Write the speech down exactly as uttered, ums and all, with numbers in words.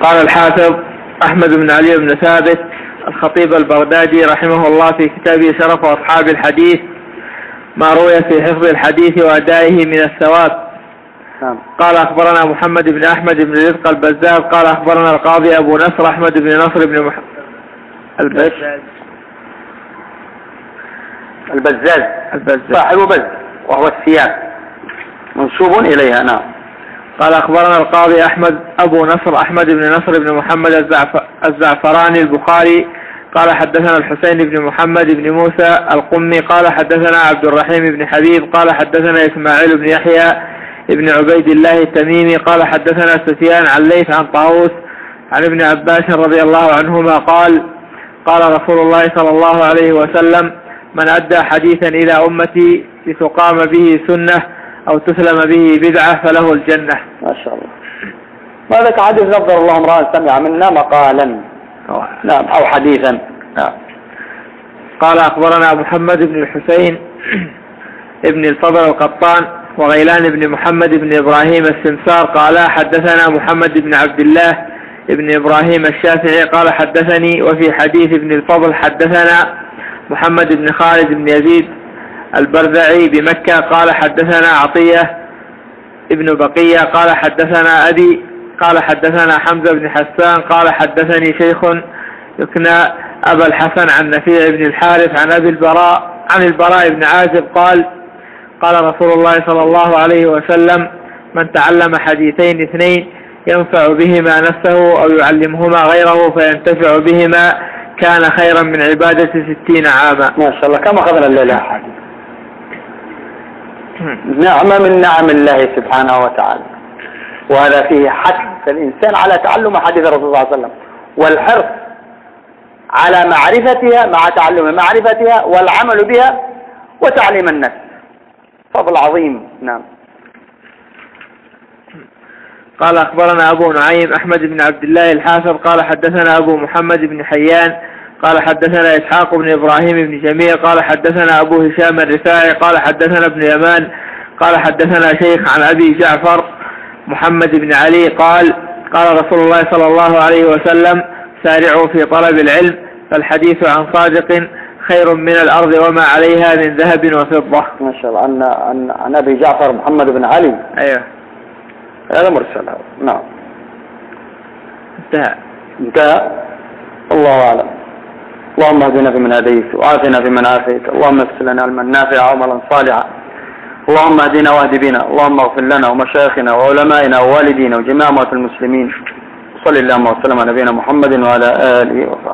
قال الحافظ أحمد بن علي بن ثابت الخطيب البغدادي رحمه الله في كتابه شرف أصحاب الحديث ما روي في حفظ الحديث وأدائه من الثواب. قال أخبرنا محمد بن أحمد بن رزق البزاز قال أخبرنا القاضي أبو نصر أحمد بن نصر بن محمد البزاز البزاز البزاز صاحب بز وهو الثياب منسوب إليها. نعم. قال أخبرنا القاضي أحمد أبو نصر أحمد بن نصر بن محمد الزعف... الزعفراني البخاري قال حدثنا الحسين بن محمد بن موسى القمي قال حدثنا عبد الرحيم بن حبيب قال حدثنا إسماعيل بن يحيى ابن عبيد الله التميمي قال حدثنا سفيان عن ليث عن طاووس عن ابن عباس رضي الله عنهما قال قال رسول الله صلى الله عليه وسلم من أدى حديثا إلى أمتي لتقام به سنة أو تسلم به بدعة فله الجنة. ما شاء الله. وهذا حديث نظر الله امرأ سمع منا مقالا. نعم. أو حديثا. نعم. قال أخبرنا محمد بن الحسين ابن الفضل القطان وغيلان بن محمد بن إبراهيم السمسار قال حدثنا محمد بن عبد الله ابن إبراهيم الشافعي قال حدثني وفي حديث ابن الفضل حدثنا محمد بن خالد بن يزيد البرذعي بمكة قال حدثنا عطية ابن بقية قال حدثنا أبي قال حدثنا حمزة بن حسان قال حدثني شيخ يكنى أبا الحسن عن نفيع بن الحارث عن أبي البراء عن البراء بن عازب قال قال رسول الله صلى الله عليه وسلم من تعلم حديثين اثنين ينفع بهما نفسه أو يعلمهما غيره فينتفع بهما كان خيرا من عبادة ستين عاما. ما شاء الله. كم أخذنا الليلة حديث نعمة من نعم الله سبحانه وتعالى، وهذا فيه حث الإنسان على تعلم حديث الرسول صلى الله عليه وسلم والحرص على معرفتها مع تعلم معرفتها والعمل بها وتعليم الناس. فضل عظيم. نعم. قال أخبرنا أبو نعيم أحمد بن عبد الله الحافظ قال حدثنا أبو محمد بن حيان قال حدثنا إسحاق بن إبراهيم بن جميع قال حدثنا أبو هشام الرفاعي قال حدثنا ابن يمان قال حدثنا شيخ عن أبي جعفر محمد بن علي قال قال رسول الله صلى الله عليه وسلم سارعوا في طلب العلم فالحديث عن صادق خير من الأرض وما عليها من ذهب وفضة. ما شاء الله. عن, عن, عن أبي جعفر محمد بن علي. أيوه. هذا مرسل. نعم. انتهى. انتهى. الله أعلم. اللهم اهدنا فيمن هديت وعافنا فيمن عافيت، اللهم اغفر لنا علما نافعا وعملا صالحا، اللهم اهدنا واهد بنا، اللهم اغفر لنا ومشايخنا وعلمائنا ووالدينا وجميع موتى المسلمين. صلى الله وسلم على نبينا محمد وعلى آله وصحبه.